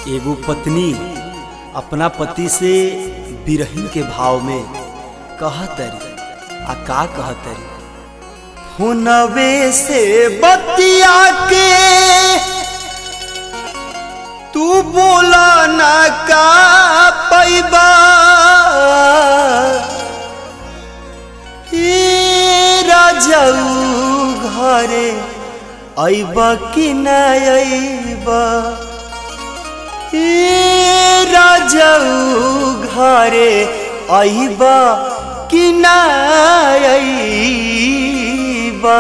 एगो पत्नी अपना पति से बिरहिन के भाव में कहतरी आ का कहतरी। हुनवे से बतिया के तू बोला ना का पैबा, राजाऊ घरे अइबा कि ना अइबा, राजाऊ घरे अइबा कि ना अइबा।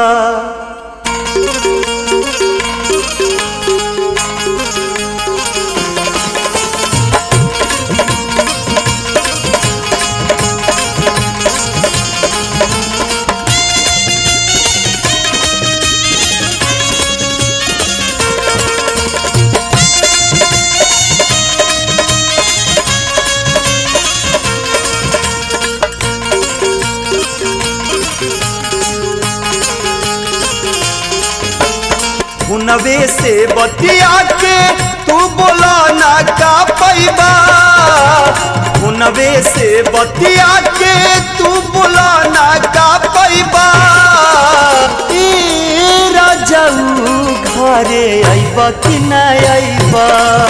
हुनवे से बतिया के तू बोला ना का पैबा, हुनवे से बतिया के तू बोला ना का पैबा, राजाऊ घरे अइबा कि ना अइबा,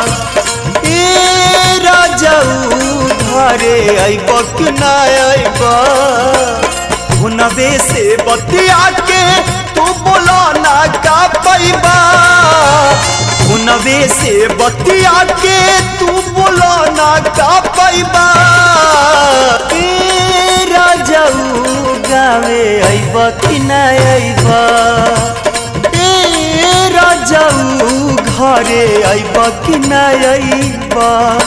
राजाऊ घरे अइबा कि ना अइबा। हुनवे से बतिया के तू बोला ना का पैबा, हुनवे से बतिया के तू बोला ना का पैबा, राजाऊ गावे अइबा कि ना अइबा, राजाऊ घरे अइबा कि ना अइबा।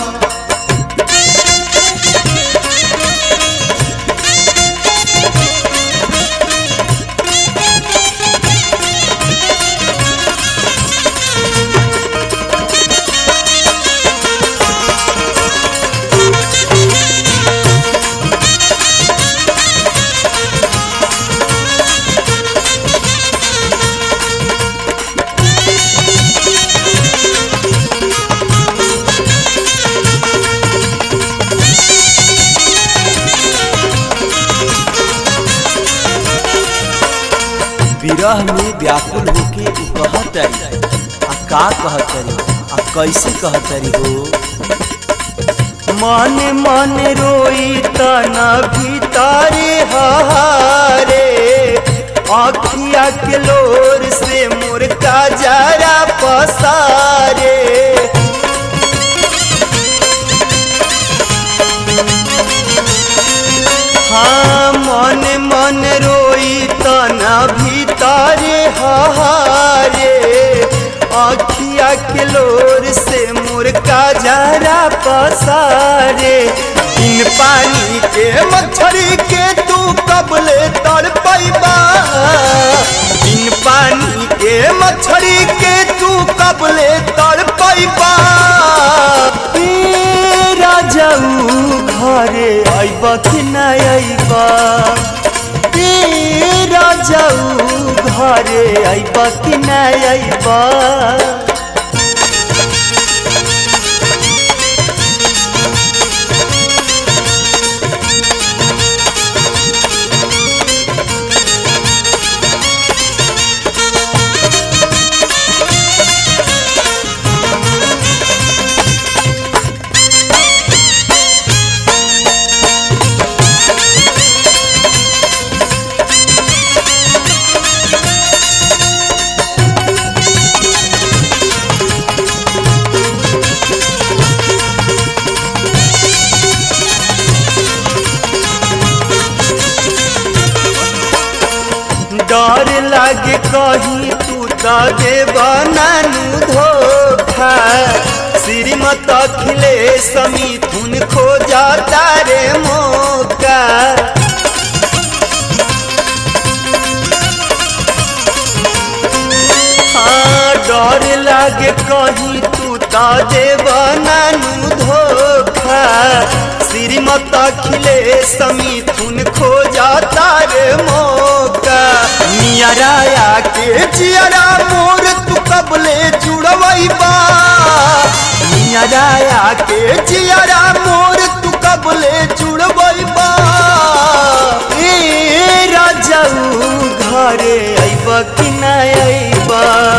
विरह में व्याकुल होके कहतरी आ का कहतरी आ कैसे कहतरी हो। मन मन रोई तना भीतारे हारे, आँखिया के लोर से मोर का जरा पसारे, हाँ मन मन रोई तना भीतारे हारे, आँखिया के लोर से मोर का जरा पसारे। इन पानी के मछली के तू कबले तड़ पैबा, इन पानी के मछली के तू कबले तड़ पैबा, राजाऊ घरे अइबा कि ना अइबा, राजाऊ घरे अइबा कि ना अइबा। डर लागे कहीं तू तो देबा नानू धोखा, श्रीमत अखिलेश मिथुन खोजा तारे मौका। हाँ डर लागे कहीं तू तो देबा नानू धोखा, श्रीमत अखिलेश मिथुन खोजा तारे मौका। नियराया के जियरा मोर तू कबले जुड़वैबा, नियरा आके जियारा मोर तू कबले जुड़बा ए राजाऊ घरे अइब कि ना अइब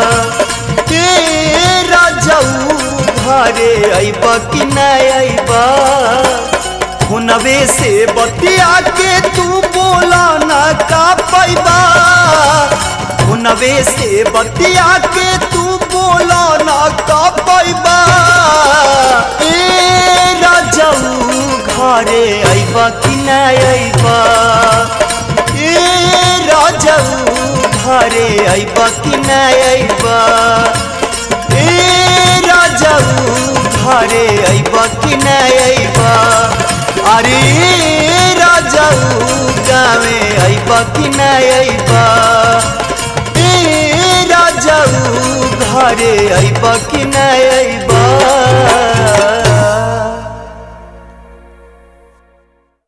ए राजाऊ घरे अइब कि ना अइब हुनवे से बतिया के तू बोला ना का पैबा हुनवे से बतिया के तू बोला ना का पैबा ए राजाऊ घरे अइब कि ना अइब ए राजाऊ घरे अइब कि ना अइब ए राजाऊ घरे अइब कि ना अइब अरे राजाऊ गावे अइब कि ना अइब ए राजाऊ घरे अइब कि ना अइब।